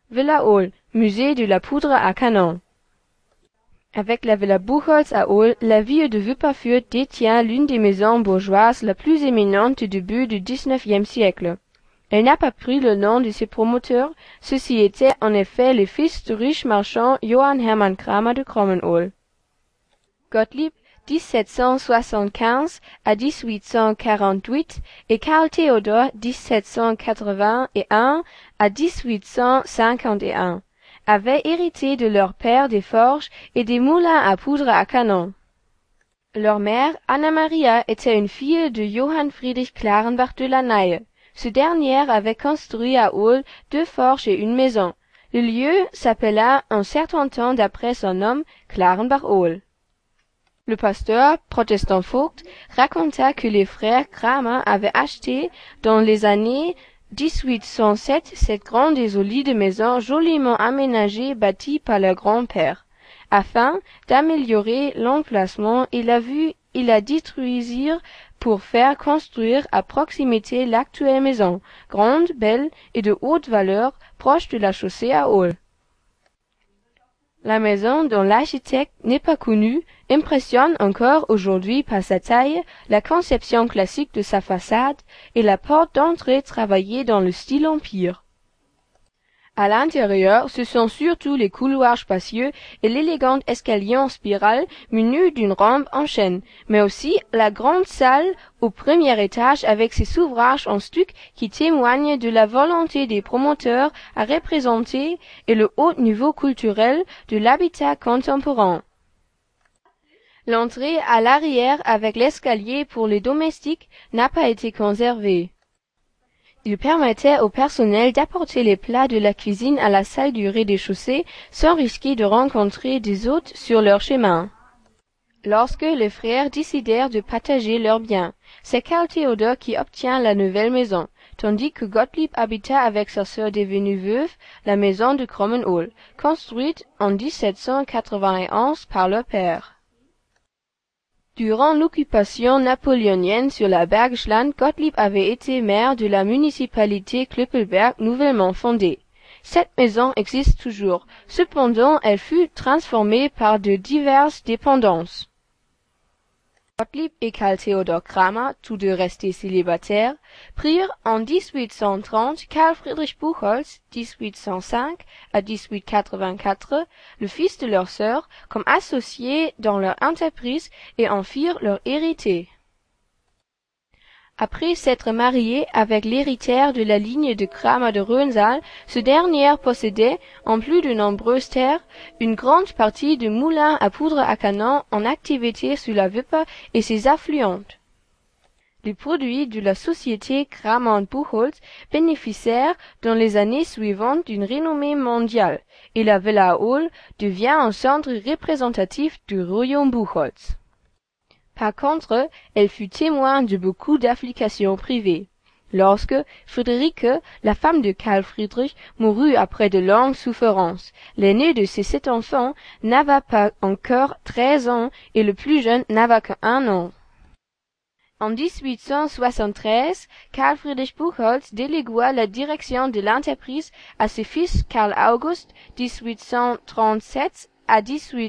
Villa Hall, musée de la poudre à canon. Avec la Villa Buchholz à Hall, la ville de Wipperfürth détient l'une des maisons bourgeoises la plus éminente du début du XIXe siècle. Elle n'a pas pris le nom de ses promoteurs, ceux-ci étaient en effet les fils du riche marchand Johann Hermann Kramer de Crommenhöhl. Gottlieb 1775 à 1848 et Karl Theodor 1781 à 1851 avaient hérité de leur père des forges et des moulins à poudre à canon. Leur mère, Anna Maria, était une fille de Johann Friedrich Clarenbach de la Naye. Ce dernier avait construit à Hall 2 forges et une maison. Le lieu s'appela un certain temps d'après son nom Clarenbach-Hall. Le pasteur, protestant Vogt, raconta que les frères Kramer avaient acheté dans les années 1807 cette grande et solide maison joliment aménagée bâtie par leur grand-père. Afin d'améliorer l'emplacement, il la détruisirent pour faire construire à proximité l'actuelle maison, grande, belle et de haute valeur, proche de la chaussée à Hall. La maison, dont l'architecte n'est pas connu, impressionne encore aujourd'hui par sa taille, la conception classique de sa façade et la porte d'entrée travaillée dans le style empire. À l'intérieur, ce sont surtout les couloirs spacieux et l'élégant escalier en spirale muni d'une rampe en chêne, mais aussi la grande salle au premier étage avec ses ouvrages en stuc qui témoignent de la volonté des promoteurs à représenter et le haut niveau culturel de l'habitat contemporain. L'entrée à l'arrière avec l'escalier pour les domestiques n'a pas été conservée. Il permettait au personnel d'apporter les plats de la cuisine à la salle du rez-de-chaussée sans risquer de rencontrer des hôtes sur leur chemin. Lorsque les frères décidèrent de partager leurs biens, c'est Karl Theodor qui obtient la nouvelle maison, tandis que Gottlieb habita avec sa sœur devenue veuve la maison de Crommenhöhl, construite en 1791 par leur père. Durant l'occupation napoléonienne sur la Bergschland, Gottlieb avait été maire de la municipalité Klöppelberg nouvellement fondée. Cette maison existe toujours, cependant elle fut transformée par de diverses dépendances. Gottlieb et Karl Theodor Kramer, tous deux restés célibataires, prirent en 1830 Karl Friedrich Buchholz 1805 à 1884, le fils de leur sœur, comme associé dans leur entreprise et en firent leur héritier. Après s'être marié avec l'héritière de la ligne de Kramer de Röhnsahl, ce dernier possédait, en plus de nombreuses terres, une grande partie de moulins à poudre à canon en activité sur la Wipper et ses affluentes. Les produits de la société Kramer-Buchholz bénéficièrent dans les années suivantes d'une renommée mondiale, et la Villa Hall devient un centre représentatif du royaume Buchholz. Par contre, elle fut témoin de beaucoup d'afflictions privées. Lorsque Friederike, la femme de Karl Friedrich, mourut après de longues souffrances, l'aîné de ses 7 enfants n'avait pas encore 13 ans et le plus jeune n'avait qu'1 an. En 1873, Karl Friedrich Buchholz délégua la direction de l'entreprise à ses fils Karl August 1837 à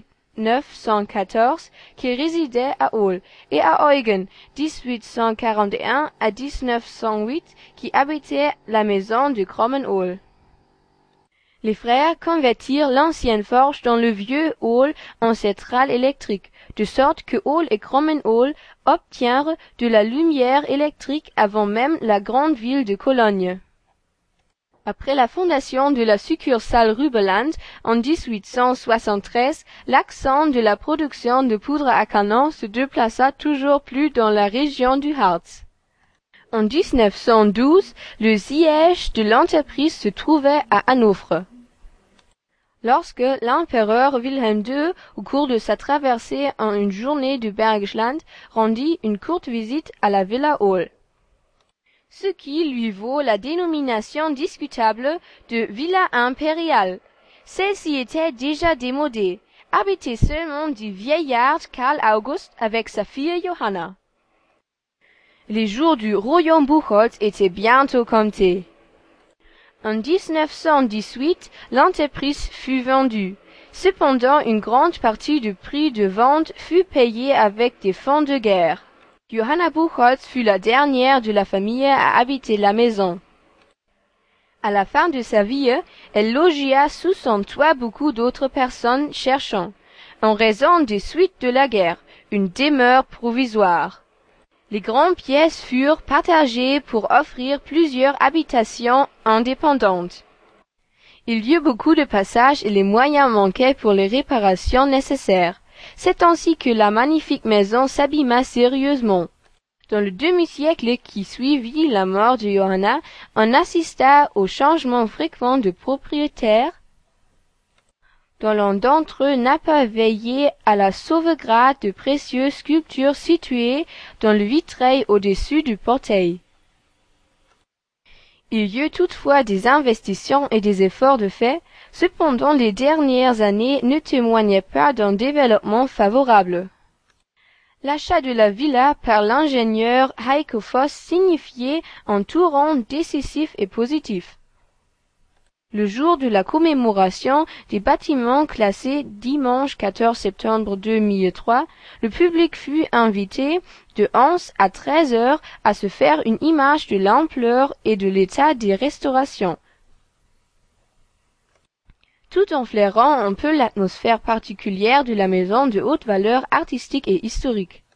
1894 qui résidait à Hall, et à Eugen 1841 à 1908 qui habitait la maison de Crommenhöhl. Les frères convertirent l'ancienne forge dans le vieux Hall en centrale électrique, de sorte que Hall et Crommenhöhl obtinrent de la lumière électrique avant même la grande ville de Cologne. Après la fondation de la succursale Rübeland en 1873, l'accent de la production de poudre à canon se déplaça toujours plus dans la région du Harz. En 1912, le siège de l'entreprise se trouvait à Hanovre. Lorsque l'empereur Wilhelm II, au cours de sa traversée en une journée du Bergschland, rendit une courte visite à la Villa Hall, ce qui lui vaut la dénomination discutable de Villa impériale. Celle-ci était déjà démodée, habitée seulement du vieillard Karl August avec sa fille Johanna. Les jours du royaume Buchholz étaient bientôt comptés. En 1918, l'entreprise fut vendue. Cependant, une grande partie du prix de vente fut payée avec des fonds de guerre. Johanna Buchholz fut la dernière de la famille à habiter la maison. À la fin de sa vie, elle logea sous son toit beaucoup d'autres personnes cherchant, en raison des suites de la guerre, une demeure provisoire. Les grandes pièces furent partagées pour offrir plusieurs habitations indépendantes. Il y eut beaucoup de passages et les moyens manquaient pour les réparations nécessaires. C'est ainsi que la magnifique maison s'abîma sérieusement. Dans le demi-siècle qui suivit la mort de Johanna, on assista au changement fréquent de propriétaires, dont l'un d'entre eux n'a pas veillé à la sauvegarde de précieuses sculptures situées dans le vitrail au-dessus du portail. Il y eut toutefois des investissements et des efforts de fait, cependant les dernières années ne témoignaient pas d'un développement favorable. L'achat de la villa par l'ingénieur Heiko Voss signifiait un tournant décisif et positif. Le jour de la commémoration des bâtiments classés dimanche 14 septembre 2003, le public fut invité de 11 à 13 heures à se faire une image de l'ampleur et de l'état des restaurations, tout en flairant un peu l'atmosphère particulière de la maison de haute valeur artistique et historique.